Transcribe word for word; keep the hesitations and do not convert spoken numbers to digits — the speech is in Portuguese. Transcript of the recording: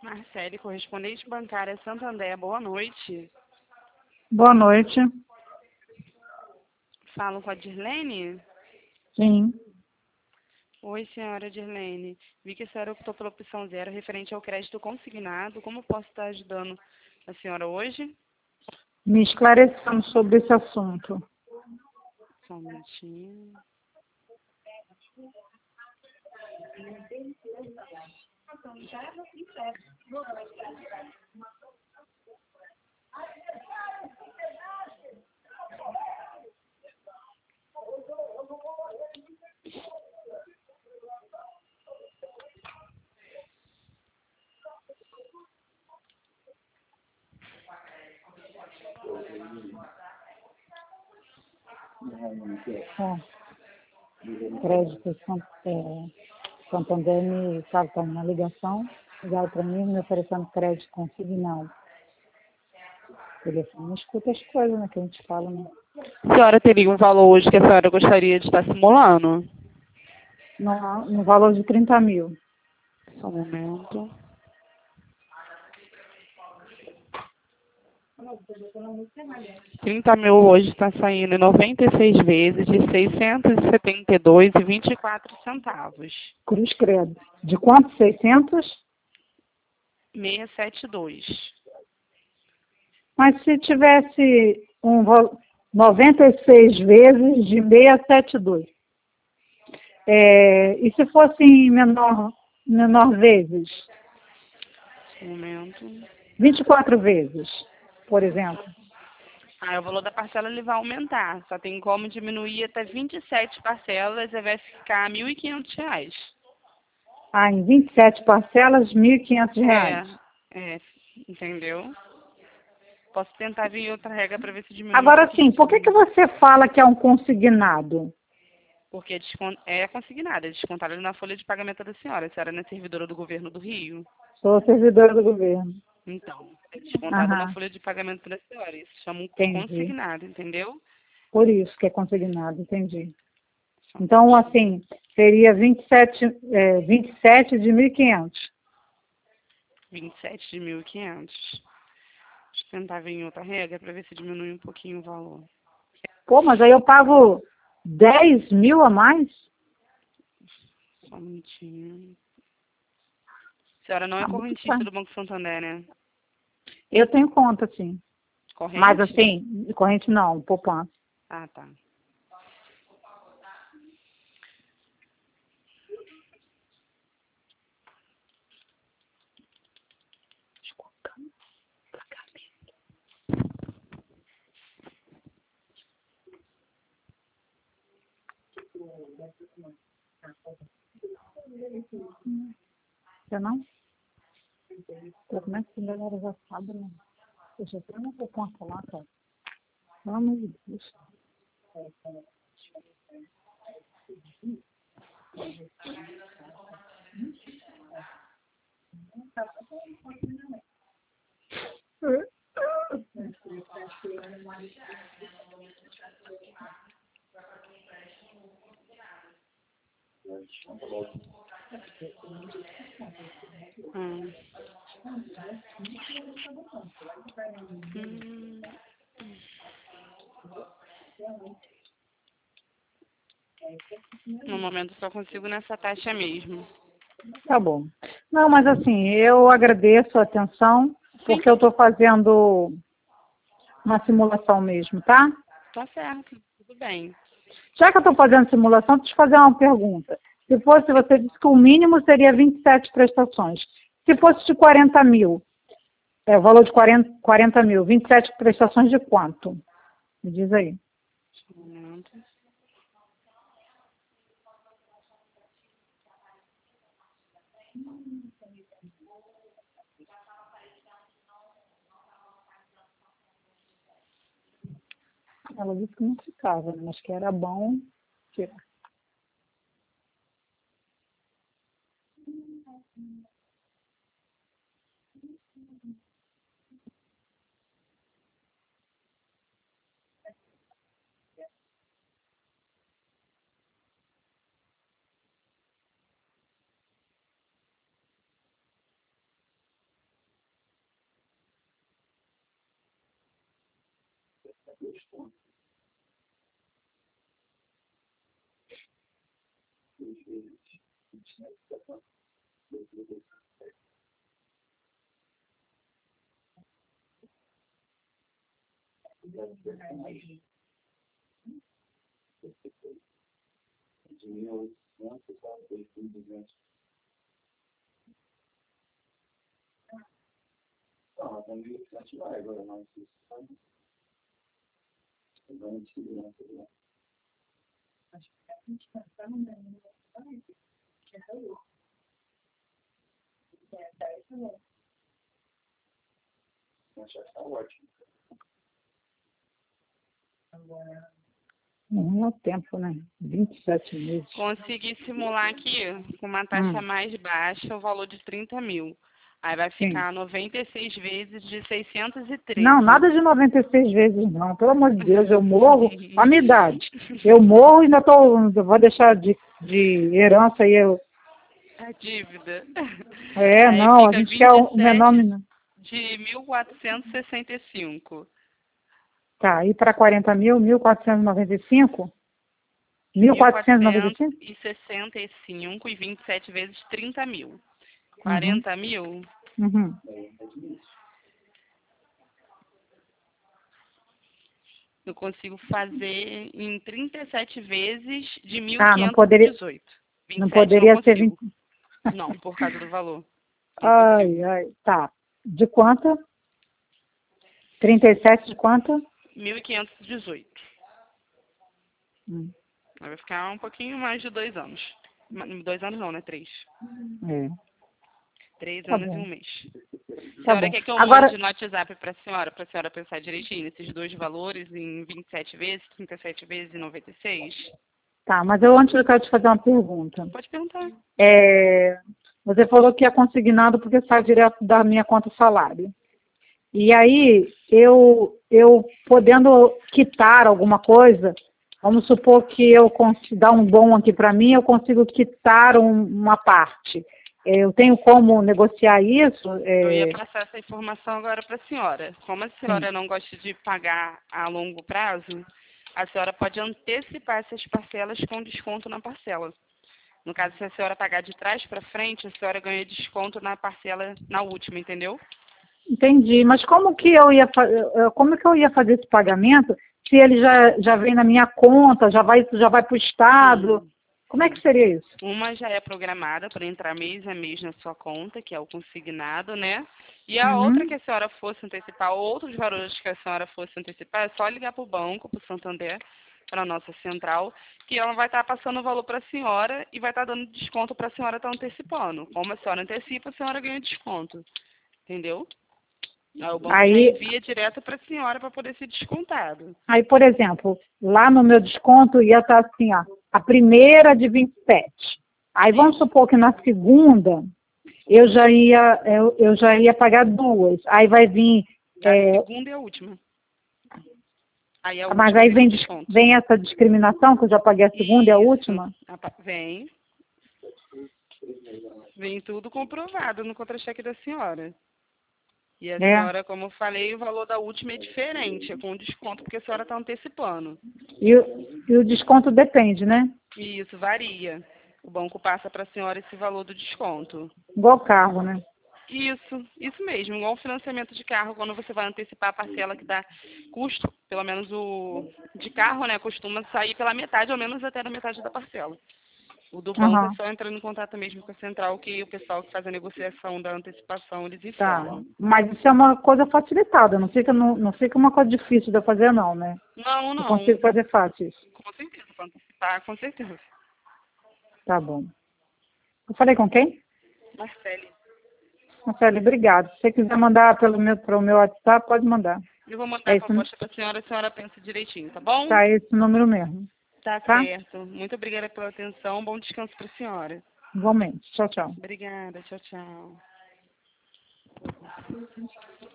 Marcele, correspondente bancária Santander, boa noite. Boa noite. Falo com a Dirlene? Sim. Oi, senhora Dirlene. Vi que a senhora optou pela opção zero referente ao crédito consignado. Como posso estar ajudando a senhora hoje? Me esclarecendo sobre esse assunto. Só um minutinho. Bom, crédito San- é, Santander me estava fazendo uma ligação, ligaram para mim me oferecendo crédito consignado. O telefone não escuta as coisas, né, que a gente fala, né? A senhora teria um valor hoje que a senhora gostaria de estar simulando? No, no valor de trinta mil. Só um momento. trinta mil hoje está saindo em noventa e seis vezes de seiscentos e setenta e dois e vinte e quatro centavos. Cruz credo. De quanto? seiscentos? seiscentos e setenta e dois. Mas se tivesse um val- noventa e seis vezes de seiscentos e setenta e dois. É, e se fosse em menor, menor vezes? Um momento. vinte e quatro vezes, por exemplo. Ah, o valor da parcela ele vai aumentar. Só tem como diminuir até vinte e sete parcelas e vai ficar mil e quinhentos reais. Ah, em vinte e sete parcelas, mil e quinhentos É, reais. é, entendeu? Posso tentar vir outra regra para ver se diminui um Agora pouquinho sim, por que, que sim. você fala que é um consignado? Porque é descon- é consignado, é descontado na folha de pagamento da senhora. A senhora não é servidora do governo do Rio? Sou servidora do governo. Então, é descontado na Aham, folha de pagamento da senhora. Isso chama de entendi. consignado, entendeu? Por isso que é consignado, entendi. Só um Então, minutinho. assim, seria vinte e sete, é, vinte e sete de mil e quinhentos. vinte e sete de mil e quinhentos. Deixa eu tentar vir em outra regra para ver se diminui um pouquinho o valor. Pô, mas aí eu pago dez mil a mais? Só um minutinho. A senhora não é Ah, muito correntista bem. do Banco Santander, né? Eu tenho conta, sim. Mas Corrente? assim, corrente não, poupança. Ah, tá. Você não? Pô, como é que a galera já sabe, né? Eu já tenho uma poupança lá, cara. Pelo amor de Deus. Hum. Hum. No momento só consigo nessa taxa mesmo. Tá bom. Não, mas assim, eu agradeço a atenção, Sim, porque eu estou fazendo uma simulação mesmo, tá? tá certo. Tudo bem. Já que eu estou fazendo simulação, deixa eu te fazer uma pergunta. Se fosse, você disse que o mínimo seria vinte e sete prestações. Se fosse de quarenta mil, é o valor de quarenta, quarenta mil, vinte e sete prestações de quanto? Me diz aí. Um momento. Ela disse que não ficava, né? Mas que era bom tirar. Não é o tempo, né? vinte e sete meses. Consegui simular aqui com uma taxa Hum, mais baixa o valor de trinta mil. Aí vai sim. ficar noventa e seis vezes de seiscentos e Não, treze. nada de noventa e seis vezes, não. Pelo amor de Deus, eu morro. A minha idade. Eu morro e ainda tô, vou deixar de, de herança aí. Eu, A dívida. é, Aí não, a fica gente quer o menor. vinte e sete menor. de mil quatrocentos e sessenta e cinco. Tá, e para quarenta mil, mil quatrocentos e noventa e cinco? mil Mil quatrocentos e noventa e quatrocentos cinco? e sessenta e cinco e vinte e sete vezes trinta mil. Uhum, Quarenta mil, uhum. eu consigo fazer em trinta e sete vezes de mil Ah, não quinhentos e poderia, dezoito. Vinte não e sete não poderia ser vinte. consigo. Não, por causa do valor. Não Ai, consigo. ai, tá. De quanto? trinta e sete de quanto? Mil quinhentos e dezoito. Hum, Vai ficar um pouquinho mais de dois anos. Ma- Dois anos não, né? Três. é, Três tá anos e bom, um mês. A tá senhora bom. quer que eu Agora, mande no WhatsApp para a senhora, para a senhora pensar direitinho nesses dois valores, em vinte e sete vezes, trinta e sete vezes e noventa e seis? tá, mas eu antes eu quero te fazer uma pergunta. Pode perguntar. É, você falou que é consignado porque sai direto da minha conta salário. E aí, eu, eu podendo quitar alguma coisa, vamos supor que eu consigo dar um bom aqui para mim, eu consigo quitar um- uma parte. É, eu tenho como negociar isso? Eu ia É, passar essa informação agora para a senhora. Como a sim. senhora não gosta de pagar a longo prazo, a senhora pode antecipar essas parcelas com desconto na parcela. No caso, se a senhora pagar de trás para frente, a senhora ganha desconto na parcela na última, entendeu? Entendi. Mas como que eu ia, fa- eh, como que eu ia fazer esse pagamento se ele já, já vem na minha conta, já vai, já vai para o Estado? Sim, Como é que sim. seria isso? Uma já é programada para entrar mês a mês na sua conta, que é o consignado, né? E a outra Uhum. que a senhora fosse antecipar, outros valores que a senhora fosse antecipar, é só ligar para o banco, para o Santander, para a nossa central, que ela vai estar passando o valor para a senhora e vai estar dando desconto para a senhora estar antecipando. Como a senhora antecipa, a senhora ganha desconto. Entendeu? Aí o banco já Aí, envia direto para a senhora para poder ser descontado. aí, por exemplo, lá no meu desconto ia estar assim, ó, a primeira de vinte e sete. Aí vamos Isso. supor que na segunda eu já ia, eu, eu já ia pagar duas. Aí vai vir, A é, segunda é a última. Aí a mas última aí vem com vem, dis- desconto. vem essa discriminação que eu já paguei a segunda e a Isso. última. Apa- Vem. Vem tudo comprovado no contra-cheque da senhora. E a Né? senhora, como eu falei, o valor da última é diferente, é com desconto, porque a senhora está antecipando. E, o- e o desconto depende, né? E isso varia. O banco passa para a senhora esse valor do desconto. Igual carro, né? Isso, isso mesmo, igual o financiamento de carro, quando você vai antecipar a parcela que dá custo, pelo menos o de carro, né, costuma sair pela metade, ou menos até da metade da parcela. O do banco é Aham, só entrando em contato mesmo com a central, que o pessoal que faz a negociação da antecipação, eles tá. informam. Mas isso é uma coisa facilitada, não fica, não, não fica uma coisa difícil de eu fazer, não, né? Não, Eu não, consigo fazer fácil isso. com certeza, para antecipar, com certeza. Tá bom. Eu falei com quem? Marcele, Marcelo, obrigado. Se você quiser mandar pelo meu, pelo meu WhatsApp, pode mandar. eu vou mandar É a isso, proposta para a senhora, a senhora pensa direitinho, tá bom? tá esse número mesmo, Tá tá? certo. Muito obrigada pela atenção, bom descanso para a senhora. Igualmente. Tchau, tchau. Obrigada, tchau, tchau.